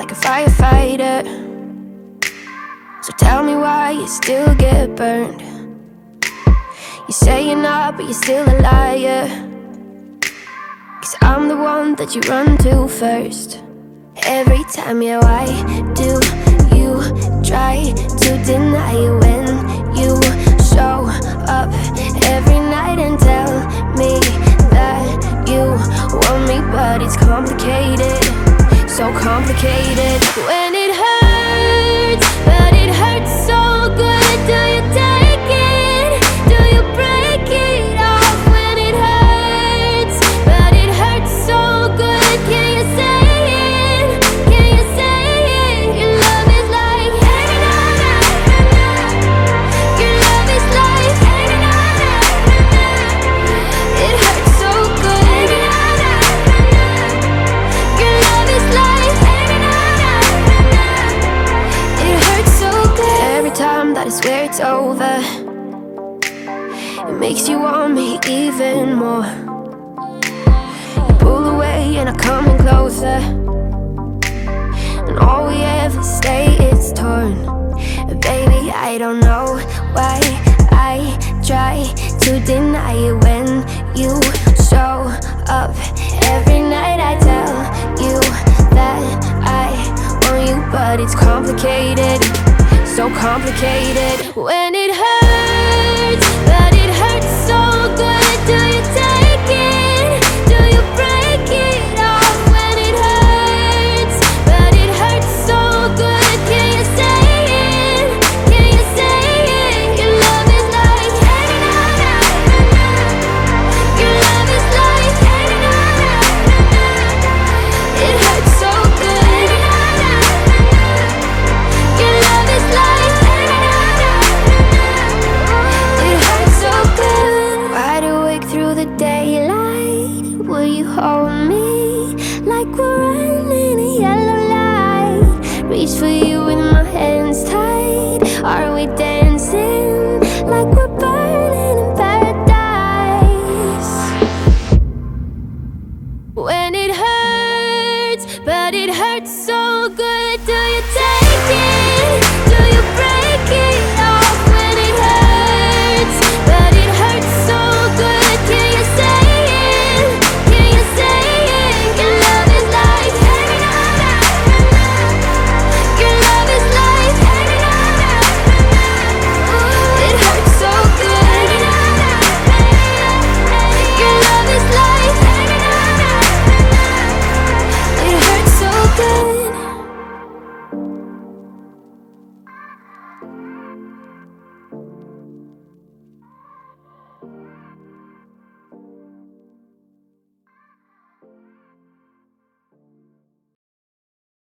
like a firefighter. So tell me why you still get burned. You say you're not, but you're still a liar. 'Cause I'm the one that you run to first. Every time, yeah, why do you try to deny it when you show up every night and tell me that you want me? But it's complicated, so complicated. When it hurts, but it hurts so good. Do you take it? Do you break it off? When it hurts, but it hurts so good. Can you say it? Can you say it? Your love is like your love is like it hurts so good. Your love is like it hurts so good. Every time that I swear it's over, it makes you want me even more. You pull away and I come in closer, and all we ever stay is torn. Baby, I don't know why I try to deny it when you show up every night. I tell you that I want you, but it's complicated, so complicated. When it hurts, but it hurts so good. Do you take it? Do you break it off? When it hurts, but it hurts so good. Can you say it? Can you say it? Your love is like your love is like it hurts so good. Your love is like it hurts so good. Wide awake through the daylight, will you hold me like we're running a yellow light? Reach for you with my hands tight. Are we dancing?